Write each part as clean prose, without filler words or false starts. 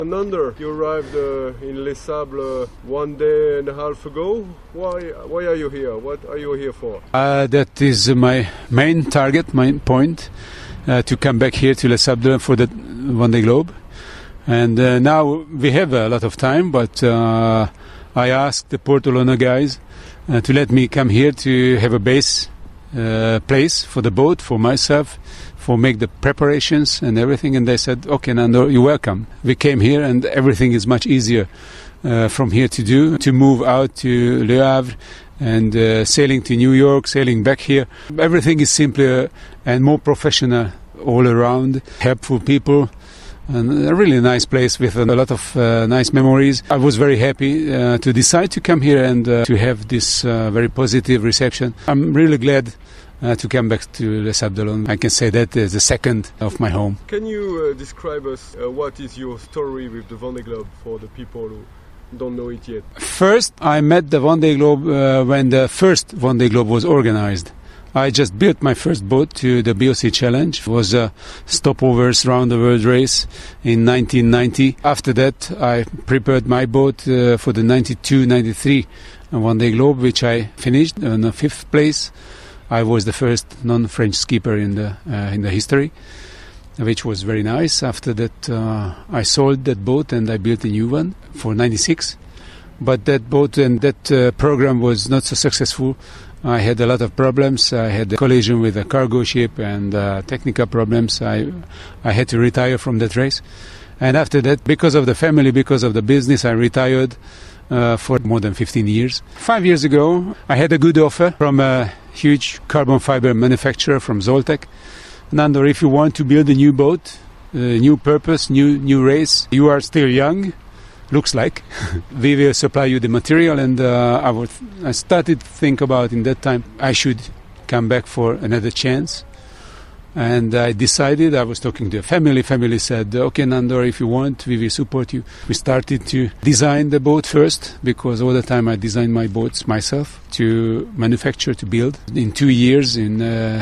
Nandor, you arrived in Les Sables 1 day and a half ago. Why are you here? What are you here for? That is my main target, my point, to come back here to Les Sables for the Vendée Globe. And now we have a lot of time, but I asked the Port Olona guys to let me come here to have a base place for the boat, for myself, for make the preparations and everything. And they said, okay, Nando, you're welcome. We came here and everything is much easier from here to do, to move out to Le Havre and sailing to New York, sailing back here. Everything is simpler and more professional all around, helpful people. And a really nice place with a lot of nice memories. I was very happy to decide to come here and to have this very positive reception. I'm really glad to come back to Les Sables. I can say that is the second of my home. Can you describe us what is your story with the Vendée Globe for the people who don't know it yet? First, I met the Vendée Globe when the first Vendée Globe was organized. I just built my first boat to the BOC Challenge. It was a stopovers round the world race in 1990. After that, I prepared my boat for the 92-93 Vendée Globe, which I finished in the 5th place. I was the first non-French skipper in the history, which was very nice. After that, I sold that boat and I built a new one for 96. But that boat and that program was not so successful. I had a lot of problems. I had a collision with a cargo ship and technical problems. I had to retire from that race. And after that, because of the family, because of the business, I retired for more than 15 years. 5 years ago, I had a good offer from a huge carbon fiber manufacturer from Zoltec. Nando, if you want to build a new boat, new purpose, new race, you are still young. Looks like we will supply you the material, and I started to think about in that time I should come back for another chance, and I decided. I was talking to a family. Family said, "Okay, Nandor, if you want, we will support you." We started to design the boat first, because all the time I designed my boats myself, to manufacture, to build. In 2 years, in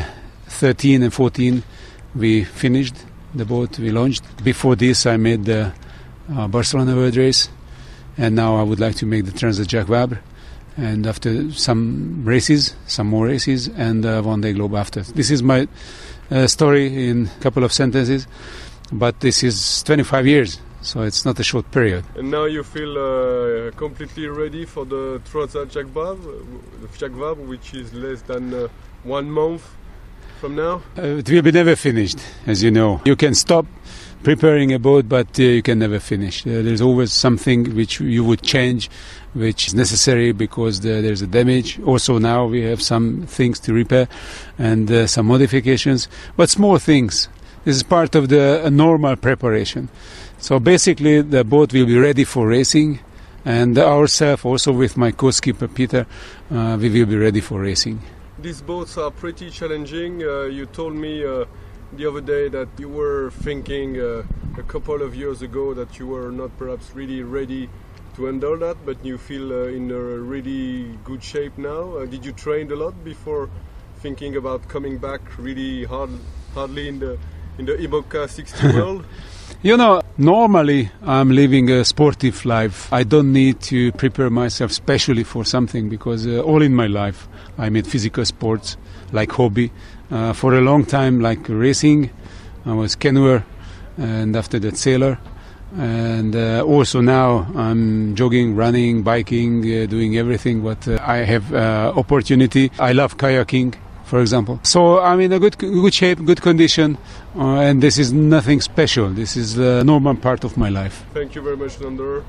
13 and 14, we finished the boat. We launched. Before this, I made the Barcelona World Race, and now I would like to make the Transat Jacques Vabre, and after some more races, and Vendée Globe after. This is my story in a couple of sentences, but this is 25 years, so it's not a short period. And now you feel completely ready for the Transat Jacques Vabre, which is less than 1 month from now? It will be never finished, as you know. You can stop preparing a boat, but you can never finish. There's always something which you would change, which is necessary because there's a damage. Also now we have some things to repair and some modifications, but small things. This is part of the normal preparation. So basically the boat will be ready for racing, and ourselves also with my co-skipper Peter, we will be ready for racing. These boats are pretty challenging. You told me the other day that you were thinking a couple of years ago that you were not perhaps really ready to handle that, but you feel in a really good shape now. Did you train a lot before thinking about coming back really hardly in the IMOCA 60 world? You know, normally I'm living a sportive life. I don't need to prepare myself specially for something, because all in my life I made physical sports like hobby. For a long time, like racing, I was canoer, and after that sailor. And also now I'm jogging, running, biking, doing everything what I have opportunity. I love kayaking, for example. So I'm in a good shape, good condition, and this is nothing special. This is a normal part of my life. Thank you very much, Nandor.